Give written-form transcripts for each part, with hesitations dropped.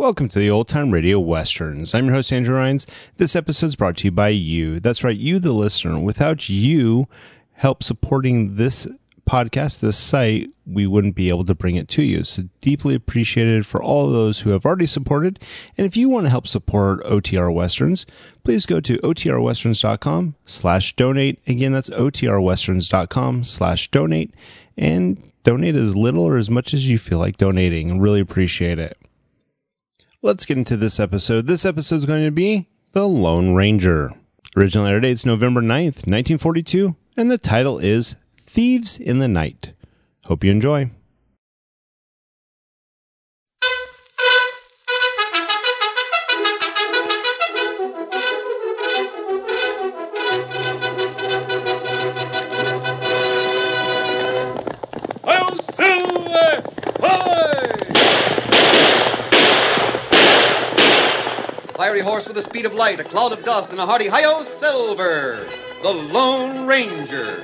Welcome to the Old Time Radio Westerns. I'm your host, Andrew Rhynes. This episode is brought to you by you. That's right, you, the listener. Without you help supporting this podcast, this site, we wouldn't be able to bring it to you. So deeply appreciated for all of those who have already supported. And if you want to help support OTR Westerns, please go to otrwesterns.com/donate. Again, that's otrwesterns.com/donate. And donate as little or as much as you feel like donating. I really appreciate it. Let's get into this episode. This episode is going to be The Lone Ranger. Original air date's November 9th, 1942, and the title is Thieves in the Night. Hope you enjoy. Fiery horse with the speed of light, a cloud of dust, and a hearty hi-yo Silver, the Lone Ranger.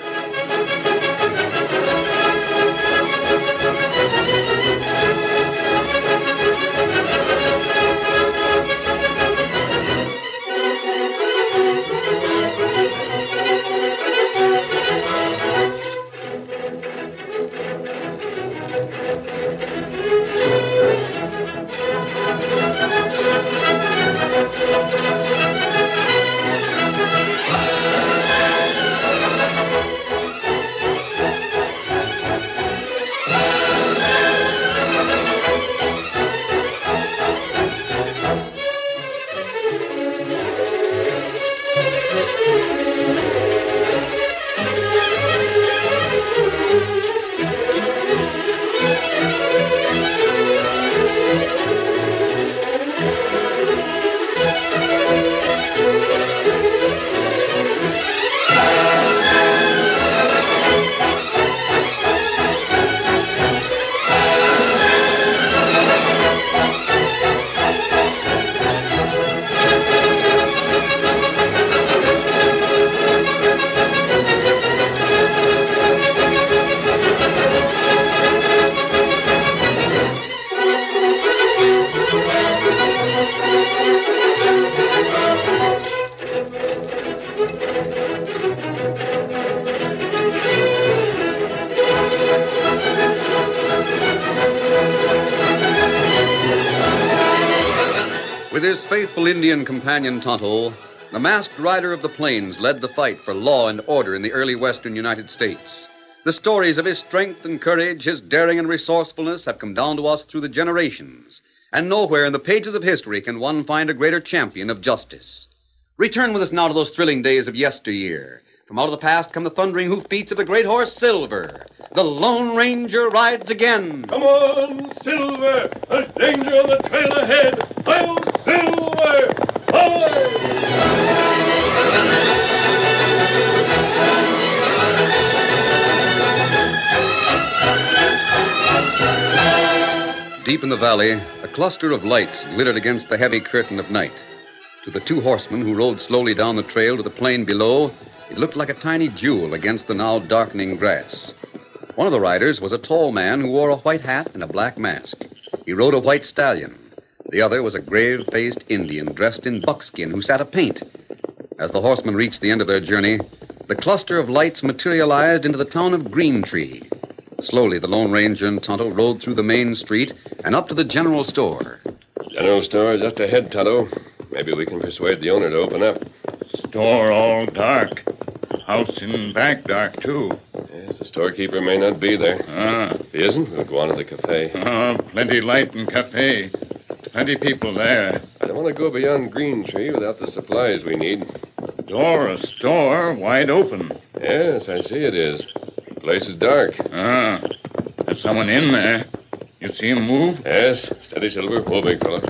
With his faithful Indian companion Tonto, the masked rider of the plains led the fight for law and order in the early western United States. The stories of his strength and courage, his daring and resourcefulness have come down to us through the generations, and nowhere in the pages of history can one find a greater champion of justice. Return with us now to those thrilling days of yesteryear. From out of the past come the thundering hoofbeats of the great horse Silver. The Lone Ranger rides again. Come on, Silver! There's danger on the trail ahead! Hi-yo, Silver! Hi! Deep in the valley, a cluster of lights glittered against the heavy curtain of night. To the two horsemen who rode slowly down the trail to the plain below, it looked like a tiny jewel against the now darkening grass. One of the riders was a tall man who wore a white hat and a black mask. He rode a white stallion. The other was a grave-faced Indian dressed in buckskin who sat a paint. As the horsemen reached the end of their journey, the cluster of lights materialized into the town of Green Tree. Slowly, the Lone Ranger and Tonto rode through the main street and up to the general store. General store just ahead, Tonto. Maybe we can persuade the owner to open up. Store all dark. House in back dark, too. Yes, the storekeeper may not be there. If he isn't, we'll go on to the cafe. Plenty light in cafe. Plenty people there. I don't want to go beyond Green Tree without the supplies we need. Door of store wide open. Yes, I see it is. The place is dark. There's someone in there. You see him move? Yes. Steady, Silver. Whoa, big fella.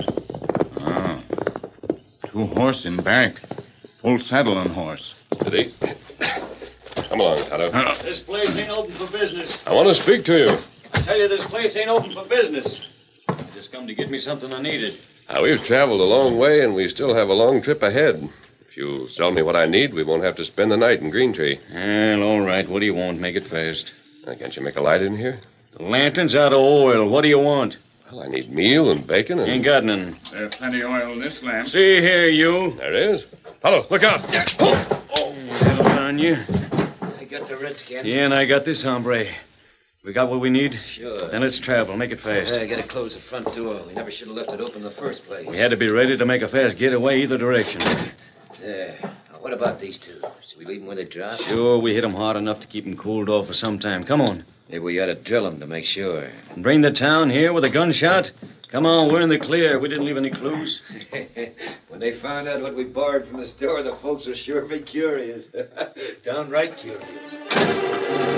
Two horse in back. Full saddle on horse. Steady. Come along, Tonto. This place ain't open for business. I want to speak to you. I tell you, this place ain't open for business. I just come to get me something I needed. We've traveled a long way, and we still have a long trip ahead. If you'll sell me what I need, we won't have to spend the night in Green Tree. Well, all right. What do you want? Make it fast. Can't you make a light in here? The lantern's out of oil. What do you want? Well, I need meal and bacon and... Ain't got none. There's plenty of oil in this lamp. See here, you. There is. Tonto, look out. Settle down, you. I got the redskin. Yeah, and I got this hombre. We got what we need? Sure. Then let's travel. Make it fast. I gotta close the front door. We never should have left it open in the first place. We had to be ready to make a fast getaway either direction. There. Now, what about these two? Should we leave them where they drop? Sure, we hit them hard enough to keep them cooled off for some time. Come on. Maybe we ought to drill them to make sure. And bring the town here with a gunshot? Come on, we're in the clear. We didn't leave any clues. When they found out what we borrowed from the store, the folks will sure be curious. Downright curious.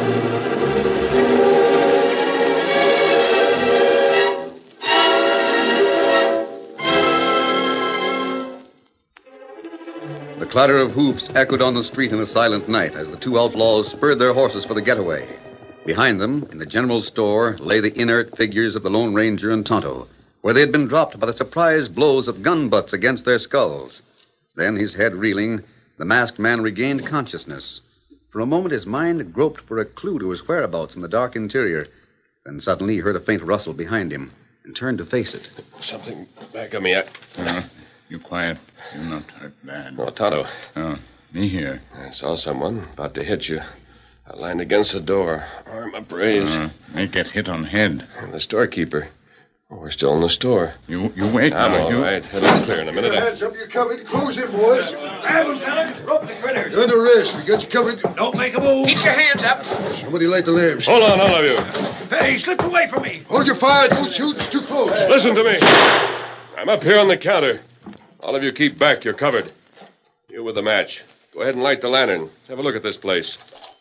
The clatter of hoofs echoed on the street in the silent night as the two outlaws spurred their horses for the getaway. Behind them, in the general store, lay the inert figures of the Lone Ranger and Tonto, where they had been dropped by the surprise blows of gun butts against their skulls. Then, his head reeling, the masked man regained consciousness. For a moment, his mind groped for a clue to his whereabouts in the dark interior. Then suddenly he heard a faint rustle behind him and turned to face it. Something back of me. You quiet. You're not hurt bad. Oh, Tonto. Oh, me here. I saw someone about to hit you. I lined against the door, arm upraised. May get hit on head. And the storekeeper. Oh, we're still in the store. You wait I'm now. all right. Head'll clear in a minute. Hands up, you're covered. Close in, boys. Grab them, fellas. Rope the critters. You're under arrest. We got you covered. Don't make a move. Keep your hands up. Somebody light the lamps. Hold on, all of you. Hey, slip away from me. Hold your fire. Don't shoot. It's too close. Listen to me. I'm up here on the counter. All of you keep back. You're covered. You with the match. Go ahead and light the lantern. Let's have a look at this place.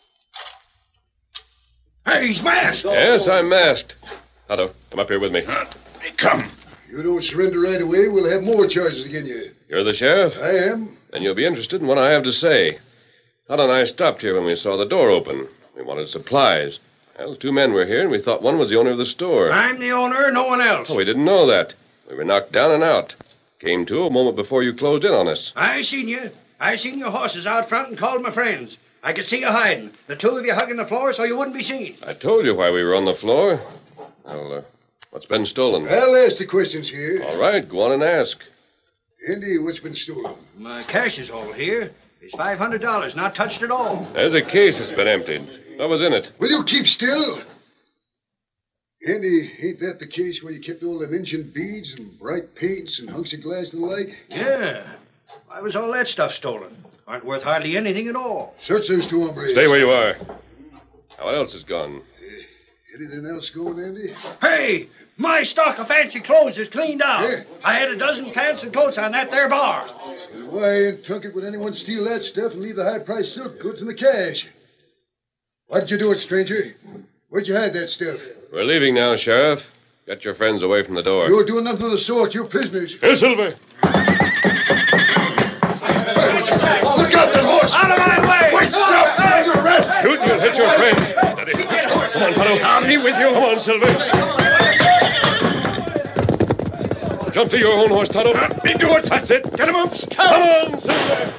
Hey, he's masked. Yes, I'm masked. Tonto, come up here with me. Come. You don't surrender right away, we'll have more charges against you. You're the sheriff? I am. Then you'll be interested in what I have to say. Tonto and I stopped here when we saw the door open. We wanted supplies. Well, two men were here, and we thought one was the owner of the store. I'm the owner, no one else. Oh, we didn't know that. We were knocked down and out. Came to a moment before you closed in on us. I seen you. I seen your horses out front and called my friends. I could see you hiding. The two of you hugging the floor so you wouldn't be seen. I told you why we were on the floor. Well, what's been stolen? I'll ask the questions here. All right, go on and ask. Andy, what's been stolen? My cash is all here. It's $500, not touched at all. There's a case that's been emptied. What was in it? Will you keep still? Andy, ain't that the case where you kept all them Injun beads and bright paints and hunks of glass and the like? Yeah. Why was all that stuff stolen? Aren't worth hardly anything at all. Search those two hombres. Stay where you are. Now, what else is gone? Anything else going, Andy? Hey, my stock of fancy clothes is cleaned out. Yeah. I had a dozen pants and coats on that there bar. Why in Tunket would anyone steal that stuff and leave the high-priced silk goods and the cash? Why did you do it, stranger? Where'd you hide that stuff? We're leaving now, Sheriff. Get your friends away from the door. You're doing nothing of the sort. You're prisoners. Here, Silver. Look out, that horse! Out of my way! Wait, stop! You're a rat! Shoot and you'll hit your friends. Steady. Come on, Tonto. I'll be with you. Come on, Silver. Jump to your own horse, Tonto. Me do it. That's it. Get him up. Come on, Silver.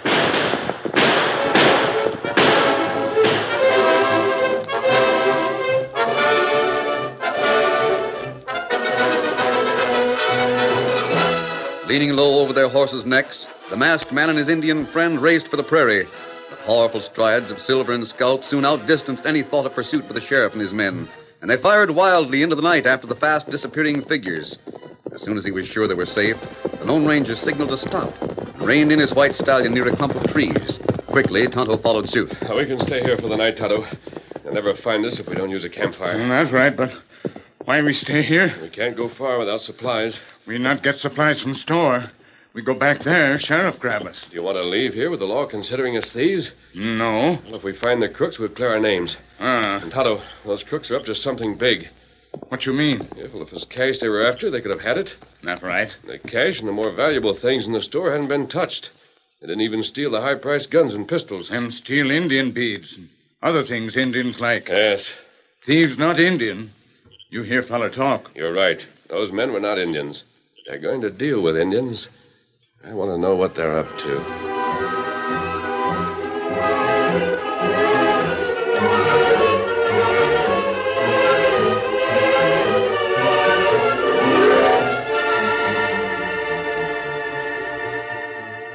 Leaning low over their horses' necks, the masked man and his Indian friend raced for the prairie. The powerful strides of Silver and Scout soon outdistanced any thought of pursuit for the sheriff and his men, and they fired wildly into the night after the fast disappearing figures. As soon as he was sure they were safe, the Lone Ranger signaled to stop and reined in his white stallion near a clump of trees. Quickly, Tonto followed suit. We can stay here for the night, Tonto. You'll never find us if we don't use a campfire. That's right, but why we stay here? We can't go far without supplies. We not get supplies from store. We go back there, sheriff grab us. Do you want to leave here with the law considering us thieves? No. Well, if we find the crooks, we'll clear our names. And Tonto, those crooks are up to something big. What you mean? Yeah, well, if it's cash they were after, they could have had it. Not right. The cash and the more valuable things in the store hadn't been touched. They didn't even steal the high-priced guns and pistols. And steal Indian beads and other things Indians like. Yes, Thieves not Indian. You hear fella talk. you're right. Those men were not Indians. They're going to deal with Indians. I want to know what they're up to.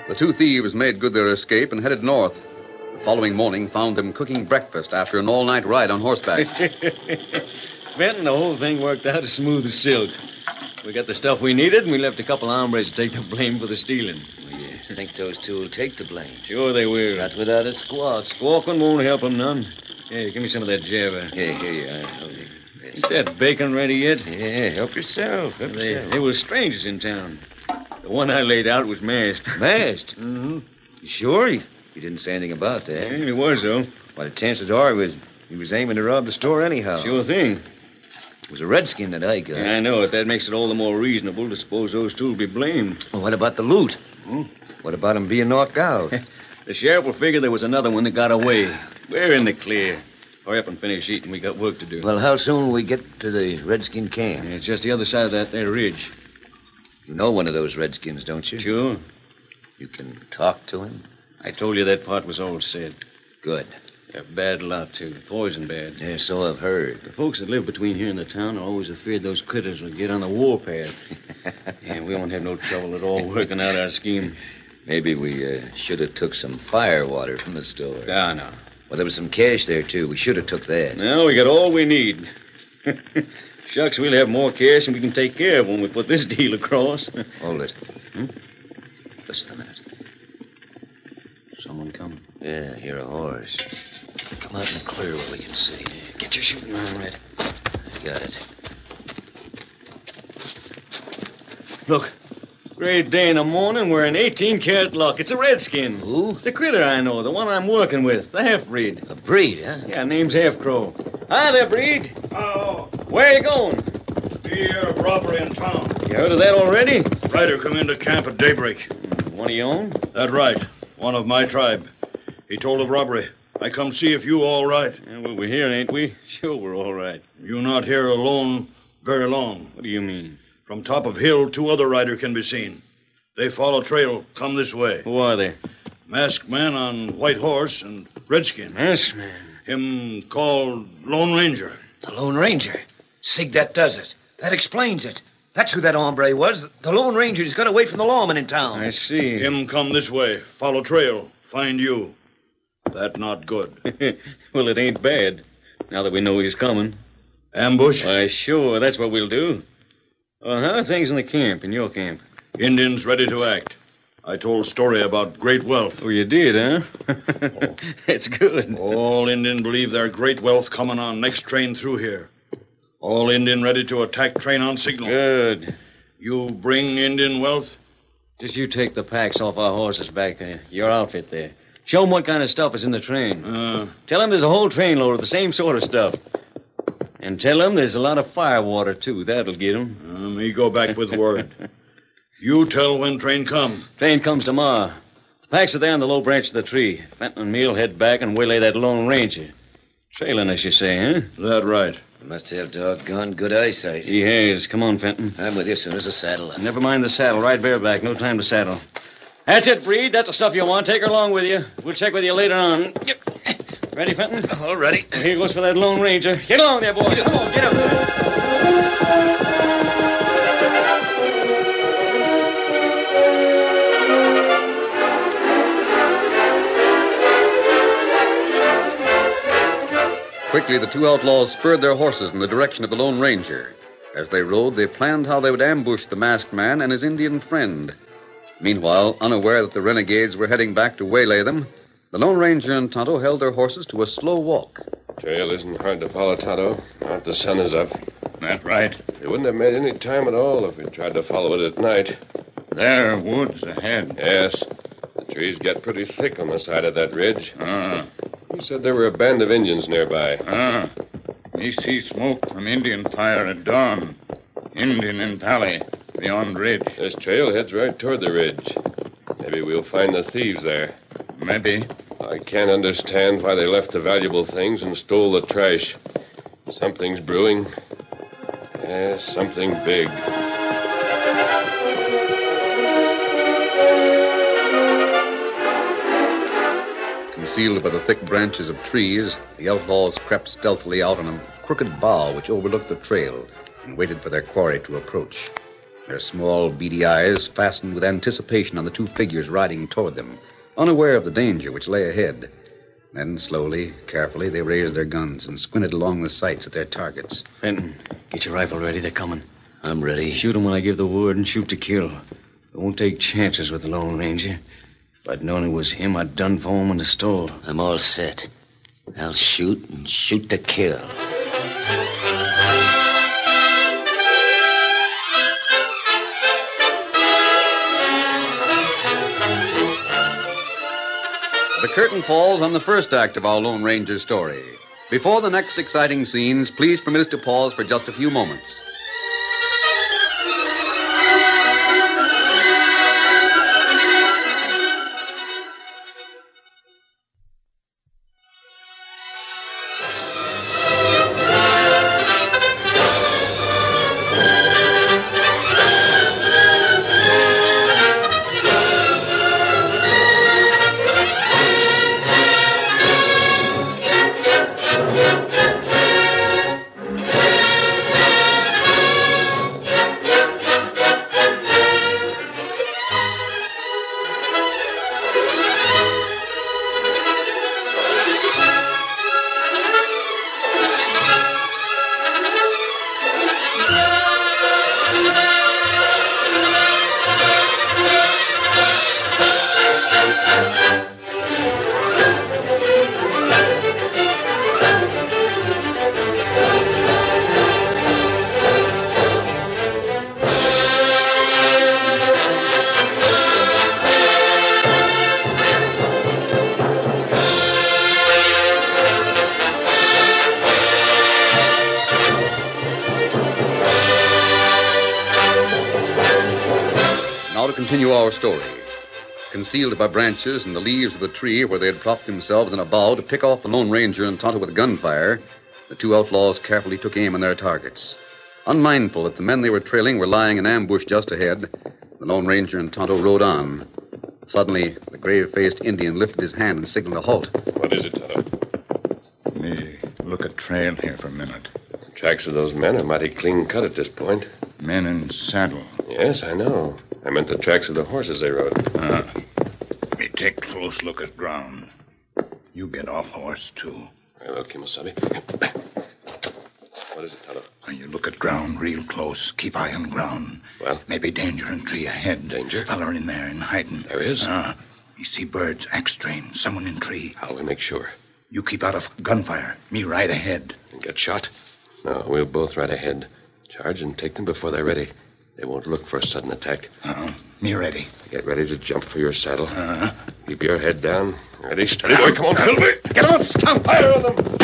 The two thieves made good their escape and headed north. The following morning found them cooking breakfast after an all-night ride on horseback. Benton, the whole thing worked out as smooth as silk. We got the stuff we needed, and we left a couple of hombres to take the blame for the stealing. You think those two will take the blame? Sure they will. Not without a squawk. Squawking won't help them none. Hey, give me some of that java. Here you are. Okay. Is that bacon ready yet? Yeah, help yourself. There were strangers in town. The one I laid out was masked. Masked? Mm-hmm. You sure? He didn't say anything about that. Yeah, he was, though. Why, the chances are he was aiming to rob the store anyhow. Sure thing. It was a redskin that I got. Yeah, I know it. That makes it all the more reasonable to suppose those two will be blamed. Well, what about the loot? What about him being knocked out? The sheriff will figure there was another one that got away. We're in the clear. Hurry up and finish eating. We got work to do. Well, how soon will we get to the redskin camp? Yeah, it's just the other side of that there ridge. You know one of those redskins, don't you? Sure. You can talk to him? I told you that part was all said. Good. They're bad lot, too. Poison bad. Yeah, so I've heard. The folks that live between here and the town are always afraid those critters will get on the warpath. Yeah, we won't have no trouble at all working out our scheme. Maybe we should have took some fire water from the store. No. Well, there was some cash there, too. We should have took that. No, we got all we need. Shucks, we'll have more cash than we can take care of when we put this deal across. Hold it. Listen a minute. Someone coming. Yeah, hear a horse. Come out in the clear where we can see. Get your shooting iron ready. Got it. Look. Great day in the morning. We're in 18-karat luck. It's a redskin. Who? The critter I know. The one I'm working with. The half-breed. A breed, huh? Yeah, name's Half-Crow. Hi there, Breed. Oh, Where you going? fear of robbery in town. You heard of that already? Rider come into camp at daybreak. One of your own? That right. One of my tribe. He told of robbery. I come see if you all right. Yeah, well, we're here, ain't we? Sure, we're all right. You not here alone very long. What do you mean? From top of hill, 2 other rider can be seen. They follow trail, come this way. Who are they? Masked man on white horse and redskin. Masked man. Him called Lone Ranger. The Lone Ranger. Sig, that does it. That explains it. That's who that hombre was. The Lone Ranger just got away from the lawman in town. I see. Him come this way, follow trail, find you. That not good. Well, it ain't bad, now that we know he's coming. Ambush? Why, sure, that's what we'll do. Well, how are things in the camp, in your camp? Indians ready to act. I told story about great wealth. Oh, you did, huh? It's good. All Indian believe their great wealth coming on next train through here. All Indian ready to attack train on signal. Good. You bring Indian wealth? Just you take the packs off our horses back there. Your outfit there. Show them what kind of stuff is in the train. Tell them there's a whole trainload of the same sort of stuff. And tell them there's a lot of fire water, too. That'll get them. Me go back with word. You tell when train come. Train comes tomorrow. The packs are there on the low branch of the tree. Fenton and me'll head back and waylay that Lone Ranger. Trailing us, you say, huh? That right. You must have doggone good eyesight. He has. Come on, Fenton. I'm with you as soon as I saddle up. Never mind the saddle. Ride bareback. No time to saddle. That's it, Breed. That's the stuff you want. Take her along with you. We'll check with you later on. Ready, Fenton? All ready. Well, here goes for that Lone Ranger. Get along there, boy. Come on, get up. Quickly, the 2 outlaws spurred their horses in the direction of the Lone Ranger. As they rode, they planned how they would ambush the masked man and his Indian friend. Meanwhile, unaware that the renegades were heading back to waylay them, the Lone Ranger and Tonto held their horses to a slow walk. Trail isn't hard to follow, Tonto. Now that the sun is up. That right. We wouldn't have made any time at all if we tried to follow it at night. There are woods ahead. Yes. The trees get pretty thick on the side of that ridge. He said there were a band of Indians nearby. Me see smoke from Indian fire at dawn. Indian in valley beyond ridge. This trail heads right toward the ridge. Maybe we'll find the thieves there. Maybe. I can't understand why they left the valuable things and stole the trash. Something's brewing. Yes, something big. Concealed by the thick branches of trees, the outlaws crept stealthily out on a crooked bough which overlooked the trail and waited for their quarry to approach. their small, beady eyes fastened with anticipation on the two figures riding toward them, unaware of the danger which lay ahead. Then, slowly, carefully, they raised their guns and squinted along the sights at their targets. Fenton, get your rifle ready. They're coming. I'm ready. Shoot them when I give the word and shoot to kill. I won't take chances with the Lone Ranger. If I'd known it was him, I'd done for him in the store. I'm all set. I'll shoot and shoot to kill. The curtain falls on the first act of our Lone Ranger story. Before the next exciting scenes, please permit us to pause for just a few moments. Now to continue our story. Concealed by branches and the leaves of the tree where they had propped themselves in a bough to pick off the Lone Ranger and Tonto with gunfire, the two outlaws carefully took aim on their targets. Unmindful that the men they were trailing were lying in ambush just ahead, the Lone Ranger and Tonto rode on. Suddenly, the grave-faced Indian lifted his hand and signaled a halt. What is it, Tonto? Me look at trail here for a minute. The tracks of those men are mighty clean cut at this point. Men in saddle. Yes, I know. I meant the tracks of the horses they rode. Me take close look at ground. You get off horse, too. Very well, Kimosabe. What is it, Tonto? When you look at ground real close, keep eye on ground. Well? Maybe danger in tree ahead. Danger? Feller in there and hiding. There is? You see birds, axe train, someone in tree. How'll we make sure? You keep out of gunfire. Me right ahead. And get shot? No, we'll both ride ahead. Charge and take them before they're ready. They won't look for a sudden attack. Me ready. Get ready to jump for your saddle. Keep your head down. Ready, steady, boy. Come on, Silver. Get on, scout. Fire on them.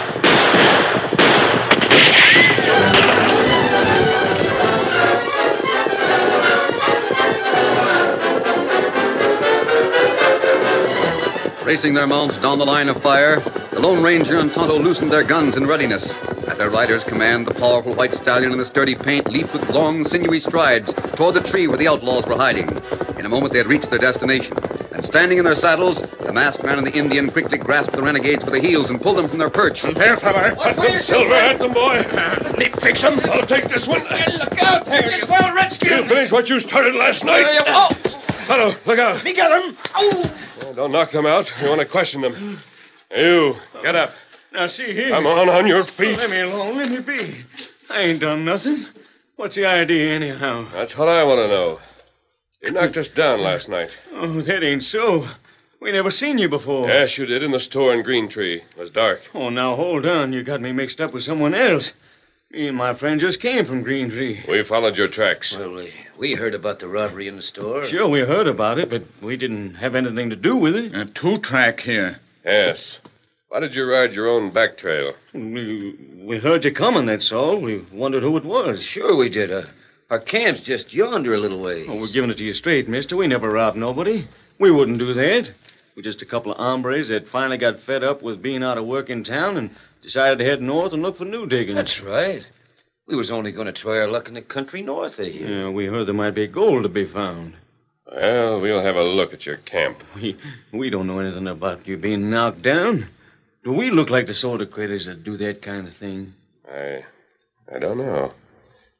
Racing their mounts down the line of fire, the Lone Ranger and Tonto loosened their guns in readiness. At their rider's command, the powerful white stallion in the sturdy paint leaped with long, sinewy strides toward the tree where the outlaws were hiding. In a moment, they had reached their destination. And standing in their saddles, the masked man and the Indian quickly grasped the renegades by the heels and pulled them from their perch. There, feller. At them, Silver. At them, boy. Me fix them. I'll take this one. Look out there, you wild redskin! You finish what you started last night. Tonto, look out. Me get him! Oh! Don't knock them out. We want to question them. You, get up. Now, see here. Come on your feet. Let me alone. Let me be. I ain't done nothing. What's the idea, anyhow? That's what I want to know. You knocked us down last night. Oh, that ain't so. We never seen you before. Yes, you did, in the store in Green Tree. It was dark. Oh, now, hold on. You got me mixed up with someone else. Me and my friend just came from Green Tree. We followed your tracks. Well, we heard about the robbery in the store. Sure, we heard about it, but we didn't have anything to do with it. Two-track here. Yes. Why did you ride your own back trail? We heard you coming, that's all. We wondered who it was. Sure we did. Our camp's just yonder a little way. Oh, we're giving it to you straight, mister. We never robbed nobody. We wouldn't do that. We're just a couple of hombres that finally got fed up with being out of work in town and decided to head north and look for new diggings. That's right. We was only going to try our luck in the country north of here. Yeah, we heard there might be gold to be found. Well, we'll have a look at your camp. We don't know anything about you being knocked down. Do we look like the sort of critters that do that kind of thing? I don't know.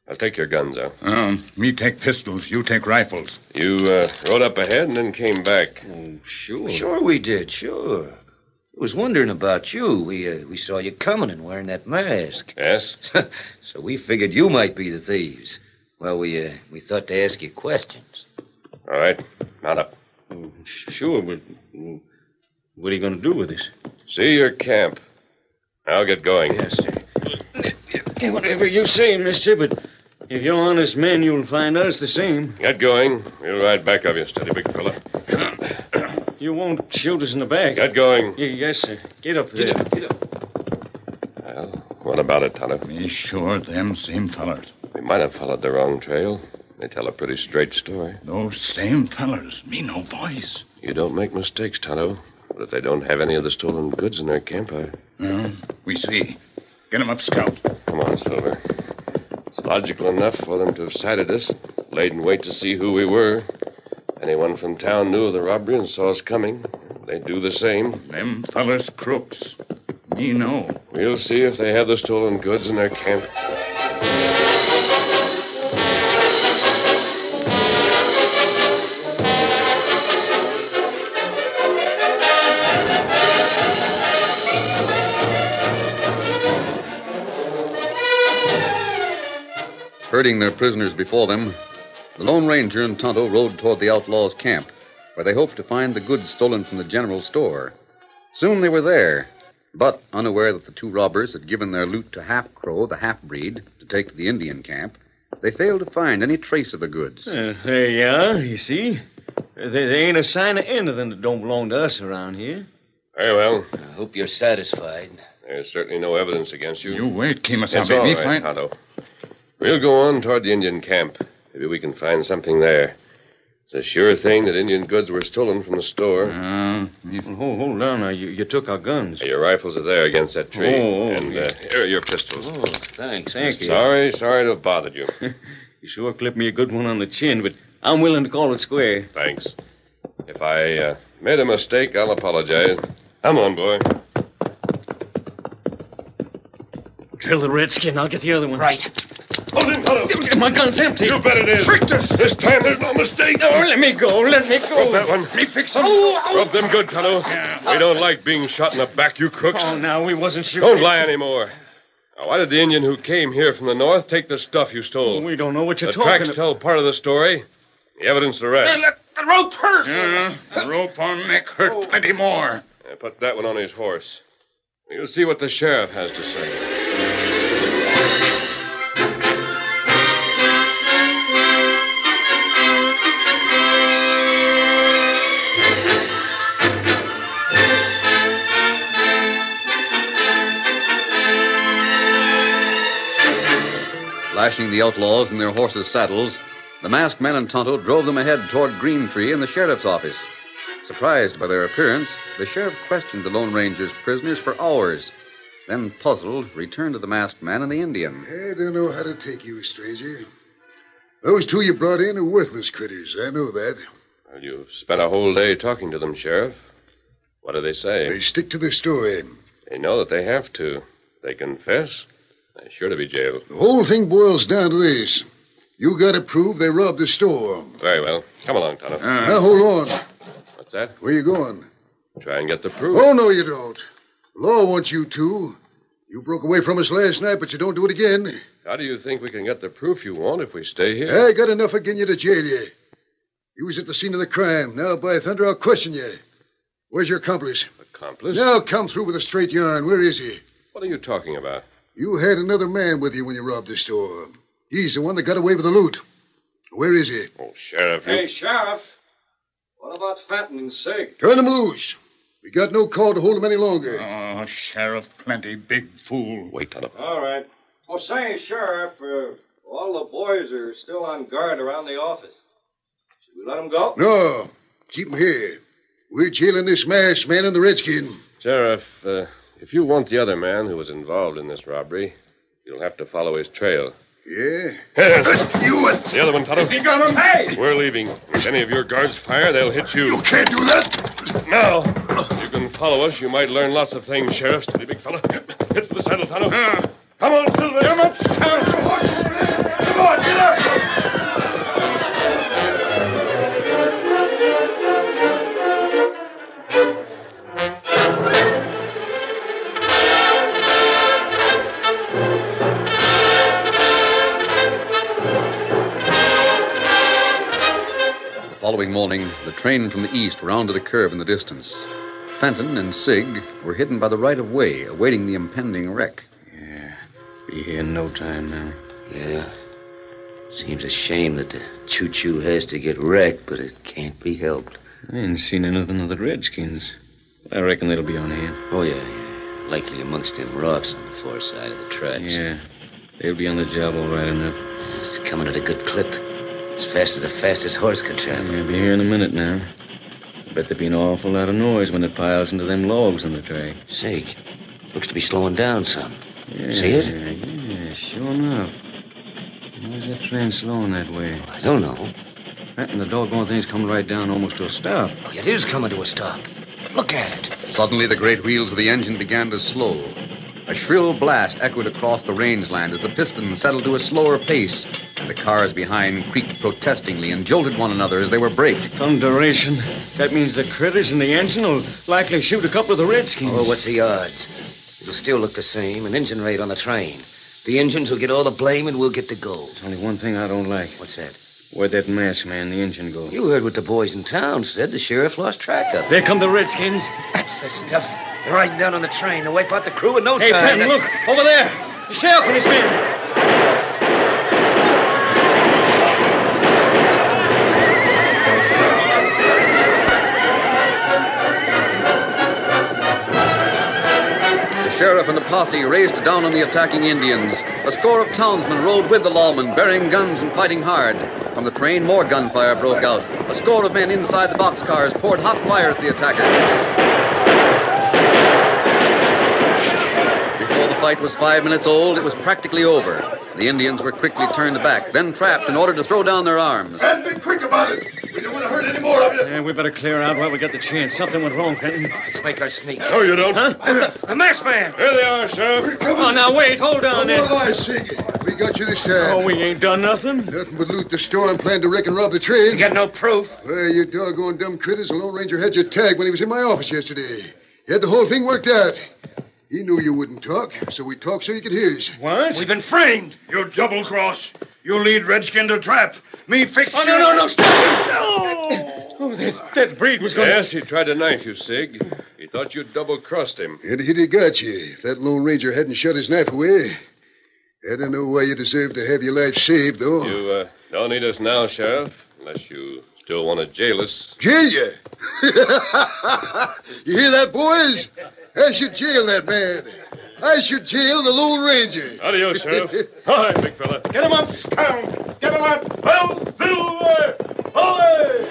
I'll take your guns out. Me take pistols. You take rifles. You rode up ahead and then came back. Oh, sure. Sure we did, sure. I was wondering about you. We saw you coming and wearing that mask. Yes? So we figured you might be the thieves. Well, we thought to ask you questions. All right. Mount up. Oh, sure, but what are you going to do with us? See your camp. I'll get going. Yes, sir. Whatever you say, mister, but if you're honest men, you'll find us the same. Get going. We'll ride back of you, steady, big fella. You won't shoot us in the back. Get going. Yes, sir. Get up there. Get up. Well, what about it, Tonto? Me sure them same fellers. We might have followed the wrong trail. They tell a pretty straight story. Those same fellers. Me no voice. You don't make mistakes, Tonto. But if they don't have any of the stolen goods in their camp, We see. Get 'em up, Scout. Come on, Silver. It's logical enough for them to have sighted us, laid in wait to see who we were. Anyone from town knew of the robbery and saw us coming. They'd do the same. Them fellers crooks. Me know. We'll see if they have the stolen goods in their camp. Herding their prisoners before them, the Lone Ranger and Tonto rode toward the outlaws' camp, where they hoped to find the goods stolen from the general store. Soon they were there, but unaware that the two robbers had given their loot to Half Crow, the half-breed, to take to the Indian camp, they failed to find any trace of the goods. There you are, you see. There ain't a sign of anything that don't belong to us around here. Very well. I hope you're satisfied. There's certainly no evidence against you. You wait, Kemosabe. It's all Me right, find... Tonto. We'll go on toward the Indian camp. Maybe we can find something there. It's a sure thing that Indian goods were stolen from the store. Hold on now. You took our guns. Your rifles are there against that tree. Yeah. Here are your pistols. Oh, thanks. Thank you. Sorry to have bothered you. You sure clipped me a good one on the chin, but I'm willing to call it square. Thanks. If I made a mistake, I'll apologize. Come on, boy. Drill the redskin. I'll get the other one. Right. Hold him, Tonto. My gun's empty. You bet it is. Tricked us. This time there's no mistake. Oh, let me go. Let me go. Rub that one. Me fix them. Rub them good, Tonto. We don't like being shot in the back, you crooks. Oh, now, we wasn't sure. Don't lie anymore. Now, why did the Indian who came here from the north take the stuff you stole? We don't know what you're The talking tracks about. tell part of the story. The evidence the rest. The rope hurt. The rope on neck hurt plenty more. I put that one on his horse. We'll see what the sheriff has to say. Lashing the outlaws in their horses' saddles, the masked men and Tonto drove them ahead toward Green Tree and the sheriff's office. Surprised by their appearance, the sheriff questioned the Lone Ranger's prisoners for hours. Then, puzzled, returned to the masked man and the Indian. I don't know how to take you, stranger. Those two you brought in are worthless critters. I know that. Well, you spent a whole day talking to them, Sheriff. What do they say? They stick to their story. They know that they have to. They confess. They're sure to be jailed. The whole thing boils down to this. You gotta prove they robbed the store. Very well. Come along, Tonto. Now, hold on. What's that? Where you going? Try and get the proof. Oh, no, you don't. The law wants you to. You broke away from us last night, but you don't do it again. How do you think we can get the proof you want if we stay here? I got enough of getting you to jail you. You was at the scene of the crime. Now, by thunder, I'll question you. Where's your accomplice? Accomplice? Now, come through with a straight yarn. Where is he? What are you talking about? You had another man with you when you robbed the store. He's the one that got away with the loot. Where is he? Oh, Sheriff, Hey, Sheriff. What about Fenton and Sig? Turn him loose. We got no call to hold him any longer. Oh, Sheriff, plenty big fool. Wait, Tonto. All right. Well, say, Sheriff, all the boys are still on guard around the office. Should we let them go? No. Keep him here. We're jailing this masked man and the redskin. Sheriff, if you want the other man who was involved in this robbery, you'll have to follow his trail. Yeah? Yes. You and... The other one, Tonto. You got him? Hey! We're leaving. If any of your guards fire, they'll hit you. You can't do that. Now, if you can follow us, you might learn lots of things, Sheriff. Steady, big fella. Hit for the saddle, Tonto. Come on, Silver. Come up, Scout. on, get up! The following morning, the train from the east rounded a curve in the distance. Fenton and Sig were hidden by the right-of-way, awaiting the impending wreck. Yeah, be here in no time now. Yeah. Seems a shame that the choo-choo has to get wrecked, but it can't be helped. I ain't seen anything of the Redskins. I reckon they'll be on hand. Oh, yeah. Likely amongst them rocks on the far side of the tracks. Yeah, they'll be on the job all right enough. It's coming at a good clip. As fast as the fastest horse can travel. They'll be here in a minute now. I bet there'll be an awful lot of noise when it piles into them logs on the track. Sig, looks to be slowing down some. Yeah, See it? Yeah, sure enough. Why's that train slowing that way? I don't know. That and the doggone thing's coming right down almost to a stop. It is coming to a stop. Look at it. Suddenly, the great wheels of the engine began to slow. A shrill blast echoed across the rangeland as the pistons settled to a slower pace, and the cars behind creaked protestingly and jolted one another as they were braked. Thunderation. That means the critters in the engine will likely shoot a couple of the Redskins. Oh, what's the odds? It'll still look the same. An engine raid on the train. The engines will get all the blame and we'll get the gold. There's only one thing I don't like. What's that? Where'd that masked man, the engine, go? You heard what the boys in town said. The sheriff lost track of it. There come the Redskins. That's the stuff. They're riding down on the train to wipe out the crew in no Hey, time. Fenton, look. Over there. The sheriff and his men. The sheriff and the posse raced down on the attacking Indians. A score of townsmen rode with the lawmen, bearing guns and fighting hard. From the train, more gunfire broke out. A score of men inside the boxcars poured hot fire at the attackers. Before the fight was 5 minutes old, it was practically over. The Indians were quickly turned back, then trapped in order to throw down their arms. And be quick about it. We don't want to hurt any more of you. Yeah, we better clear out while we got the chance. Something went wrong, Fenton. Let's make our sneak. No, you don't. Huh? The masked man. There they are, Sheriff. We're coming. Oh, now wait. Hold on No there. more lies, Sig. We got you this time. Oh, we ain't done nothing. Nothing but loot the store and plan to wreck and rob the train. You got no proof. Well, you doggone dumb critters. The Lone Ranger had your tag when he was in my office yesterday. He had the whole thing worked out. He knew you wouldn't talk, so we talked so you could hear us. What? We've been framed. You double-cross. You lead Redskin to trap. Me fix Oh, you. no, stop. Oh, that breed was going Yes, he tried to knife you, Sig. He thought you'd double-crossed him. And he got you. If that Lone Ranger hadn't shot his knife away, I don't know why you deserve to have your life saved, though. You don't need us now, Sheriff, unless you still want to jail us. Jail you? You hear that, boys? I should jail that man. I should jail the Lone Ranger. Adios, Sheriff. Hi, big fella. Get him up, scoundrel. Get him up. Well, Silver. Away!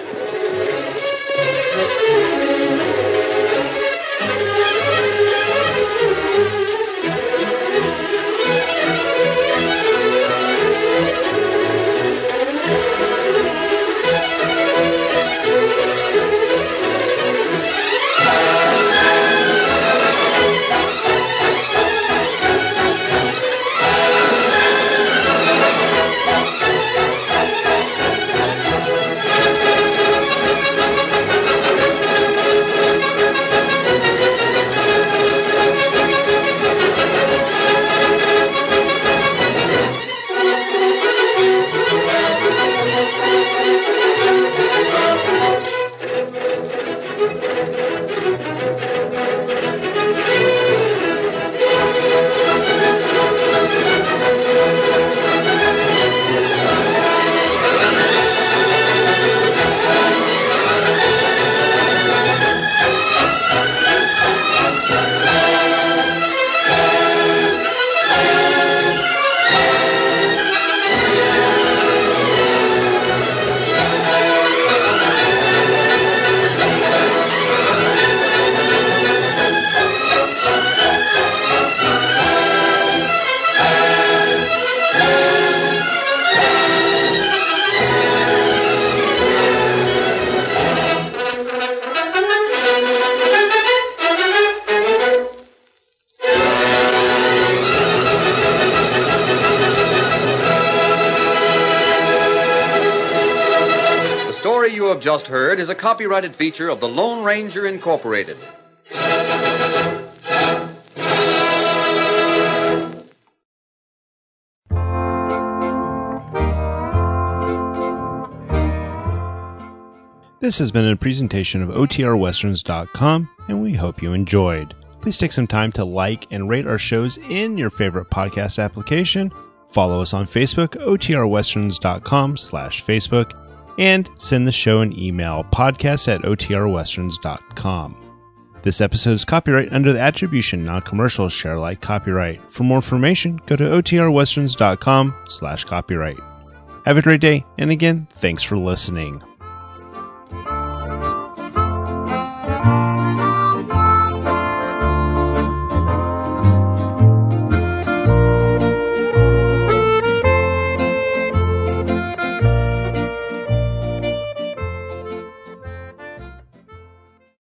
just heard is a copyrighted feature of the Lone Ranger Incorporated. This has been a presentation of OTRWesterns.com, and we hope you enjoyed. Please take some time to like and rate our shows in your favorite podcast application. Follow us on Facebook, OTRWesterns.com/Facebook, and send the show an email, podcast@OTRWesterns.com. This episode is copyright under the Attribution Non-Commercial Share Alike copyright. For more information, go to OTRWesterns.com/copyright. Have a great day, and again, thanks for listening.